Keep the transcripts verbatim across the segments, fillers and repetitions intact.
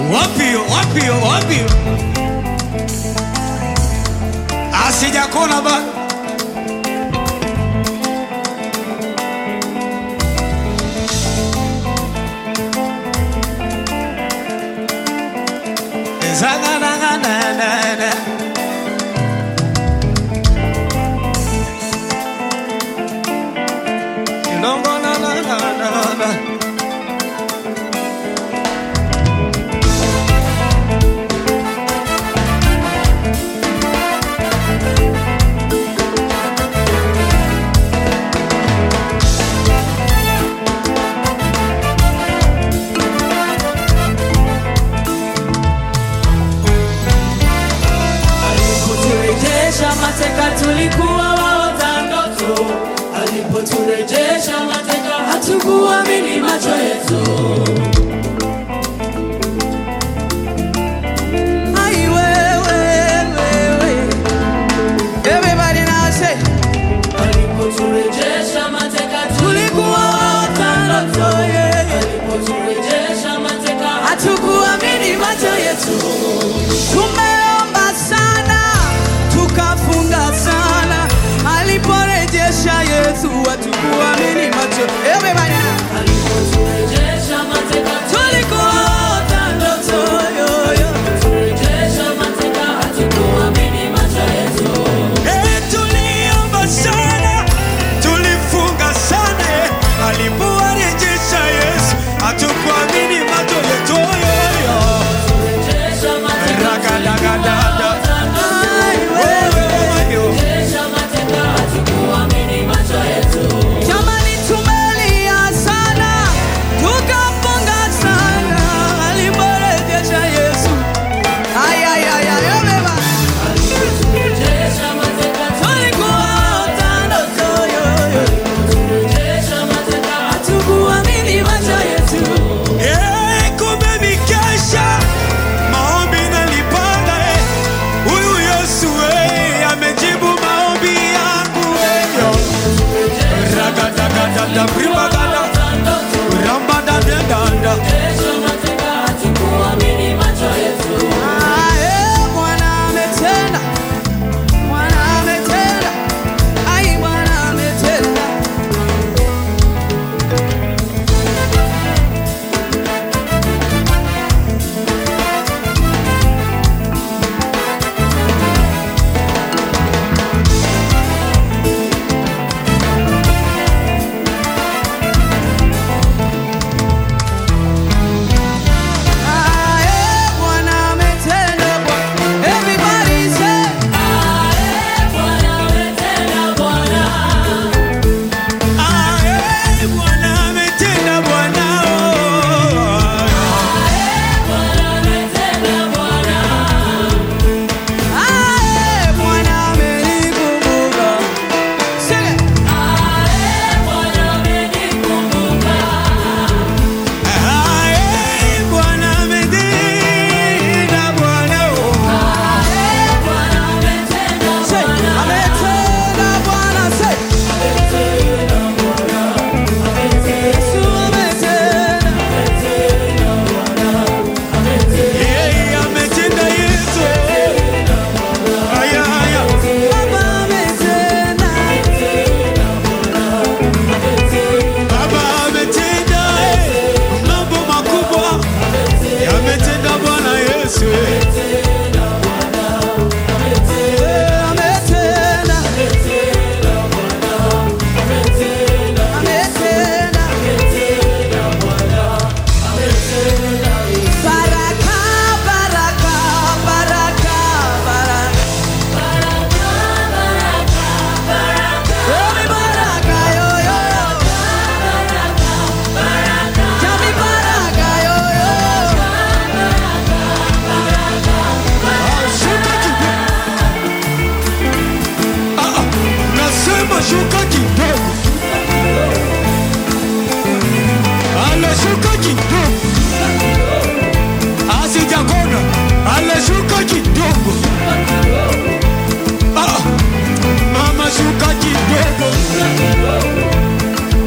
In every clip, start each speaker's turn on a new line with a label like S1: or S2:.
S1: Wapi wapi wapi? Asijakona bado. Zana na na na na. No no no no no no.
S2: Mateka tulikuwa waota ndoto, alipoturejesha mateka hatukuamini macho yetu. Ai wewe wewe, everybody now say, alipoturejesha mateka tulikuwa waota ndoto, alipoturejesha mateka hatukuamini macho yetu. Tumeomba sana tukafunga sana, aliporejesha Yesu hatukuamini macho. Everybody now. Alipoturejesha mateka tulikuwa waota ndoto, alipoturejesha mateka hatukuamini macho yetu.
S1: Eh, tuliomba sana, tulifunga sana, eh, aliporejesha Yesu hatukuamini macho yetu.
S2: Alipoturejesha mateka
S1: Ragadagada.
S2: Jamani tumelia sana, tukafunga sana, aliporejesha Yesu. Ay ay ay ay beba. Alipoturejesha mateka tulikuwa waota ndoto, alipoturejesha mateka hatukuamini macho yetu.
S1: Eh, kumbe mikesha maombi nalipanda, eh, huyu Yesu eh, amejibu maombi yangu eh. Ragadagada bribagada rambada danda.
S2: Ah, eh, Bwana ametenda, Bwana ametenda, ai Bwana ametenda. Ah, eh, Bwana ametenda, Bwana. Everybody say, ah, eh, Bwana ametenda, Bwana.
S1: Ah, eh, Bwana ametenda Bwana.
S2: Bwana ametenda, Bwana. Ah, eh, Bwana amenikumbuka. Sing it. Ah, eh, Bwana amenikumbuka.
S1: Ah, eh, Bwana ametenda Bwana.
S2: Ah, eh, Bwana ametenda, Bwana. Ametenda, Bwana. Say. Ametenda, Bwana. Yesu ametenda.
S1: Eh, ametenda Yesu. Aya aya.
S2: Baba ametenda.
S1: Baba ametenda eh, mambo makubwa. Ametenda Bwana Yesu. eh.
S2: Eh, ametenda. Ametenda. Baraka, baraka, baraka, baraka. Every baraka, yo, yo, yo. Tell me baraka, yo, yo.
S1: Ah, ah, nasema shuka kidogo. Anashuka kidogo. Asijakona. Anashuka kidogo. Ah, mama shuka kidogo.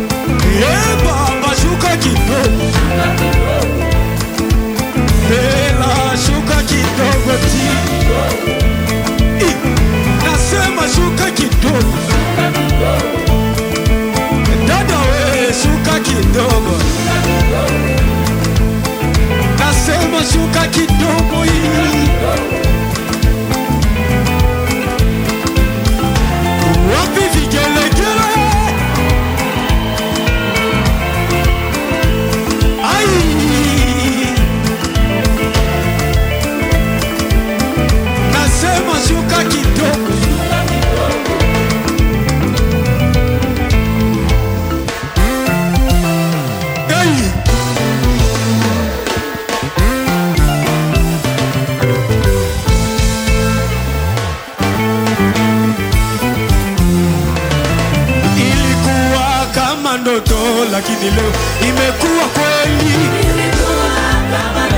S1: Eh, baba shuka kidogo. Eh, lakini leo imekuwa kweli.
S2: Ilikuwa kama